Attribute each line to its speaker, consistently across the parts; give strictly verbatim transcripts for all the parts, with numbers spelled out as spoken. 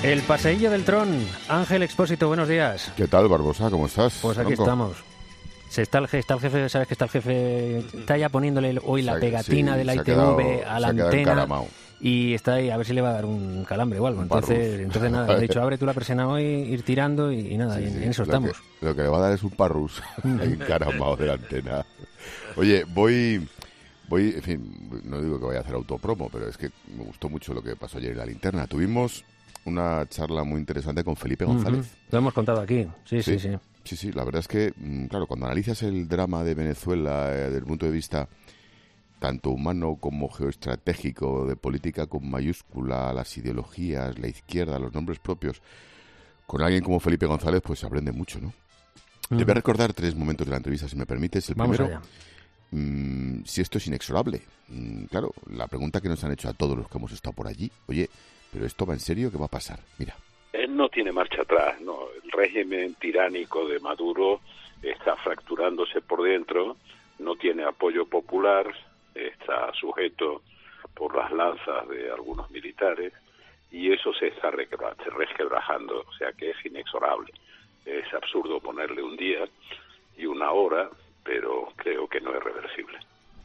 Speaker 1: El paseillo del Tron. Ángel Expósito, buenos días.
Speaker 2: ¿Qué tal, Barbosa? ¿Cómo estás?
Speaker 1: Pues aquí
Speaker 2: Tronco?
Speaker 1: estamos. Se está, el, está el jefe, sabes que está el jefe, está ya poniéndole hoy la
Speaker 2: Se ha-
Speaker 1: pegatina
Speaker 2: sí,
Speaker 1: de la
Speaker 2: se
Speaker 1: I
Speaker 2: ha
Speaker 1: T V
Speaker 2: quedado-
Speaker 1: a la
Speaker 2: se ha quedado
Speaker 1: antena
Speaker 2: encaramao.
Speaker 1: y está ahí a ver si le va a dar un calambre o algo.
Speaker 2: Un
Speaker 1: Entonces,
Speaker 2: parrus.
Speaker 1: entonces nada, le he dicho, abre tú la persiana hoy, ir tirando y, y nada,
Speaker 2: Sí,
Speaker 1: y en,
Speaker 2: sí,
Speaker 1: en eso
Speaker 2: lo
Speaker 1: estamos.
Speaker 2: Que, lo que le va a dar es un parrus encaramado de la antena. Oye, voy... Voy, en fin, no digo que vaya a hacer autopromo, pero es que me gustó mucho lo que pasó ayer en la linterna. Tuvimos una charla muy interesante con Felipe González.
Speaker 1: Ujú. Lo hemos contado aquí, sí, sí, sí.
Speaker 2: Sí, sí, sí, la verdad es que, mm, claro, cuando analizas el drama de Venezuela eh, desde el punto de vista tanto humano como geoestratégico, de política con mayúscula, las ideologías, la izquierda, los nombres propios, con alguien como Felipe González, pues se aprende mucho, ¿no?
Speaker 1: Ujú.
Speaker 2: Te voy a recordar tres momentos de la entrevista, si me permites. El
Speaker 1: Vamos
Speaker 2: primero,
Speaker 1: allá.
Speaker 2: mm, si esto es inexorable. Mm, claro, la pregunta que nos han hecho a todos los que hemos estado por allí, oye, ¿pero esto va en serio? ¿Qué va a pasar? Mira.
Speaker 3: Él no tiene marcha atrás, no. El régimen tiránico de Maduro está fracturándose por dentro, no tiene apoyo popular, está sujeto por las lanzas de algunos militares y eso se está requebra- resquebrajando, o sea que es inexorable. Es absurdo ponerle un día y una hora, pero creo que no es reversible.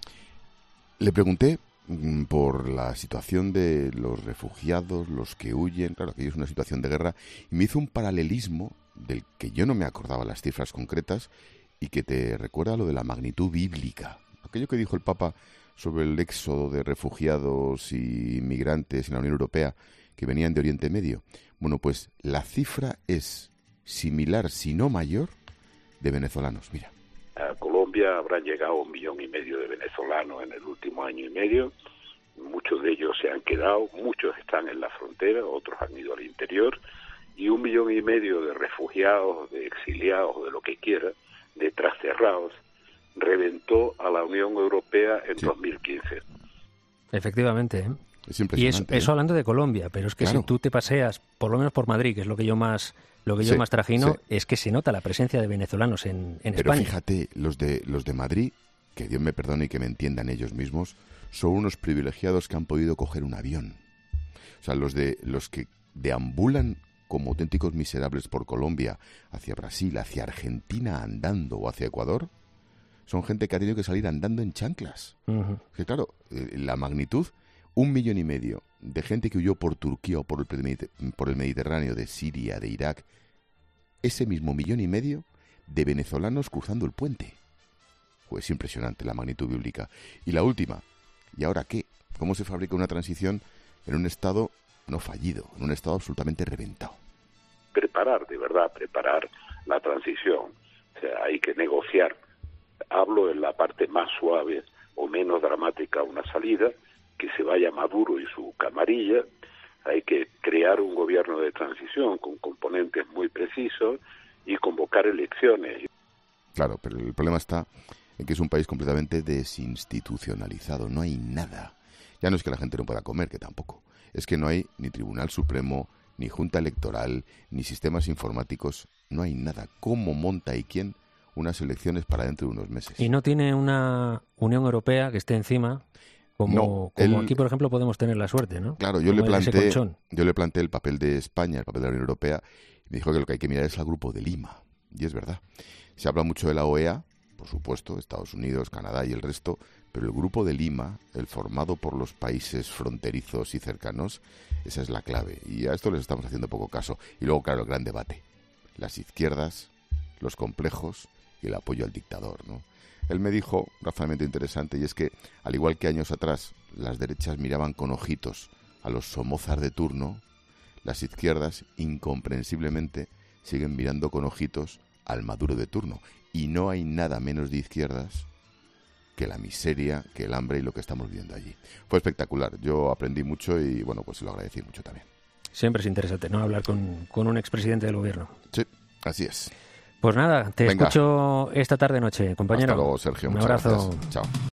Speaker 2: Le pregunté mm, por la situación de los refugiados, los que huyen, claro que es una situación de guerra, y me hizo un paralelismo del que yo no me acordaba las cifras concretas y que te recuerda lo de la magnitud bíblica. Aquello que dijo el Papa sobre el éxodo de refugiados y migrantes en la Unión Europea que venían de Oriente Medio. Bueno, pues la cifra es similar, si no mayor, de venezolanos. Mira.
Speaker 3: A Colombia habrán llegado un millón y medio de venezolanos en el último año y medio. Muchos de ellos se han quedado, muchos están en la frontera, otros han ido al interior, y un millón y medio de refugiados, de exiliados, de lo que quiera, de trasterrados, reventó a la Unión Europea en
Speaker 2: Sí.
Speaker 3: dos mil quince.
Speaker 1: Efectivamente, ¿eh?
Speaker 2: Es
Speaker 1: Y eso,
Speaker 2: impresionante.
Speaker 1: eso
Speaker 2: ¿eh?
Speaker 1: hablando de Colombia, pero es que
Speaker 2: Claro.
Speaker 1: si tú te paseas, por lo menos por Madrid, que es lo que yo más lo que yo
Speaker 2: Sí,
Speaker 1: más trajino,
Speaker 2: sí.
Speaker 1: es que se nota la presencia de venezolanos en, en
Speaker 2: Pero
Speaker 1: España.
Speaker 2: fíjate, los de los de Madrid, que Dios me perdone y que me entiendan ellos mismos, son unos privilegiados que han podido coger un avión. O sea, los de los que deambulan como auténticos miserables por Colombia, hacia Brasil, hacia Argentina andando o hacia Ecuador, son gente que ha tenido que salir andando en chanclas.
Speaker 1: Ujú.
Speaker 2: Que claro, eh, la magnitud, un millón y medio de gente que huyó por Turquía o por el, Mediter- por el Mediterráneo, de Siria, de Irak, ese mismo millón y medio de venezolanos cruzando el puente. Pues impresionante la magnitud bíblica. Y la última, ¿y ahora qué? ¿Cómo se fabrica una transición en un estado no fallido, en un estado absolutamente reventado?
Speaker 3: Preparar, de verdad, preparar la transición. O sea, hay que negociar. Hablo en la parte más suave o menos dramática, una salida, que se vaya Maduro y su camarilla. Hay que crear un gobierno de transición con componentes muy precisos y convocar elecciones.
Speaker 2: Claro, pero el problema está en que es un país completamente desinstitucionalizado. No hay nada. Ya no es que la gente no pueda comer, que tampoco. Es que no hay ni Tribunal Supremo, ni Junta Electoral, ni sistemas informáticos. No hay nada. ¿Cómo monta y quién unas elecciones para dentro de unos meses?
Speaker 1: Y no tiene una Unión Europea que esté encima, como,
Speaker 2: No,
Speaker 1: como
Speaker 2: él-
Speaker 1: aquí, por ejemplo, podemos tener la suerte, ¿no?
Speaker 2: Claro, yo
Speaker 1: Como
Speaker 2: le
Speaker 1: ese
Speaker 2: planteé,
Speaker 1: colchón.
Speaker 2: yo le planteé el papel de España, el papel de la Unión Europea, y me dijo que lo que hay que mirar es al Grupo de Lima. Y es verdad. Se habla mucho de la O E A, por supuesto, Estados Unidos, Canadá y el resto, pero el Grupo de Lima, el formado por los países fronterizos y cercanos, esa es la clave. Y a esto les estamos haciendo poco caso. Y luego, claro, el gran debate. Las izquierdas, los complejos y el apoyo al dictador, ¿no? Él me dijo, razonablemente interesante, y es que, al igual que años atrás, las derechas miraban con ojitos a los Somozar de turno, las izquierdas, incomprensiblemente, siguen mirando con ojitos al Maduro de turno. Y no hay nada menos de izquierdas que la miseria, que el hambre y lo que estamos viviendo allí. Fue espectacular. Yo aprendí mucho y, bueno, pues se lo agradecí mucho también.
Speaker 1: Siempre es interesante, ¿no? Hablar con, con un expresidente del gobierno.
Speaker 2: Sí, así es.
Speaker 1: Pues nada, te
Speaker 2: Venga.
Speaker 1: escucho esta tarde-noche, compañero.
Speaker 2: Hasta luego, Sergio.
Speaker 1: Un
Speaker 2: Muchas
Speaker 1: abrazo.
Speaker 2: gracias. Chao.